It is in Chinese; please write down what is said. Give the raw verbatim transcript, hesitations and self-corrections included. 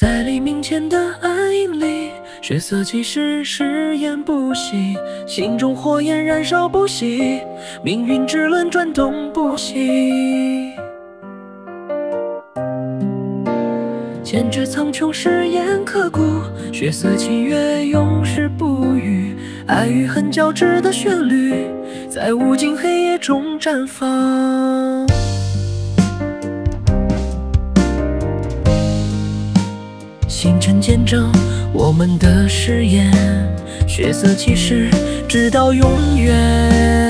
在黎明前的暗影里，血色骑士誓言不息，心中火焰燃烧不息，命运之轮转动不息。剑指苍穹，誓言刻骨，血色契约永世不渝，爱与恨交织的旋律，在无尽黑夜中绽放。星辰见证我们的誓言，血色骑士直到永远。